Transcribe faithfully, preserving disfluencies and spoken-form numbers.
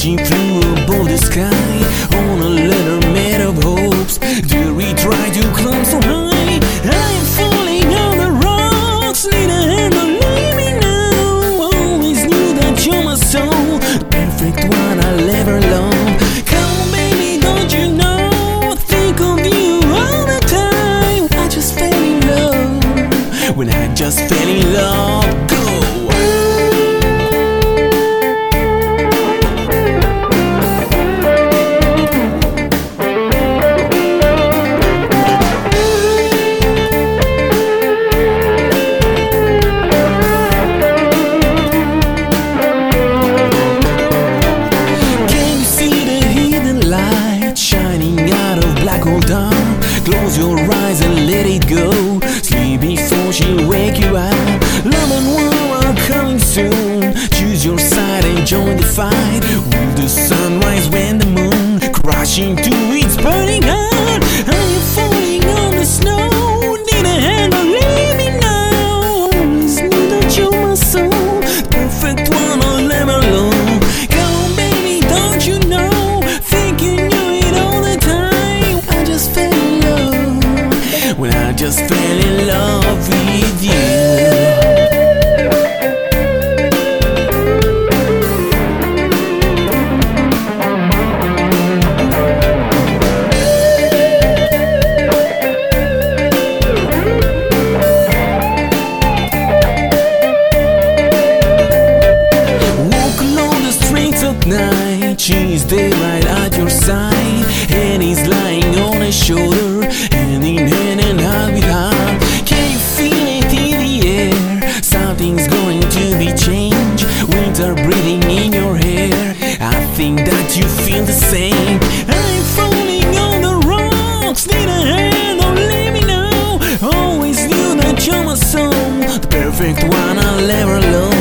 reaching through above the sky on a letter made of hopes. Do we try to climb so high? I'm falling on the rocks. Need a hand to leave me now. Always knew that you're my soul, the perfect one I'll ever love. Come on, baby, don't you know? Think of you all the time. I just fell in love. When I just fell in love, go. Close your eyes and let it go. Sleep before she wake you up. Love and war are coming soon. Choose your side and join the fight. Will the sun rise when the moon crashing to its burning heart? Are you falling on the snow? Need a hand or leave me now. Always knew that you're my soul, perfect one I'll ever love. Come on, baby, don't you know? Think you knew it all the time. I just fell in love. When I just fell in love with you. Night, she's there right at your side, and he's lying on her shoulder, hand in hand and heart with heart. Can you feel it in the air? Something's going to be changed. Winter breathing in your hair. I think that you feel the same. I'm falling on the rocks. Need a hand or let me know. Always knew that you're my soul, the perfect one I'll ever love.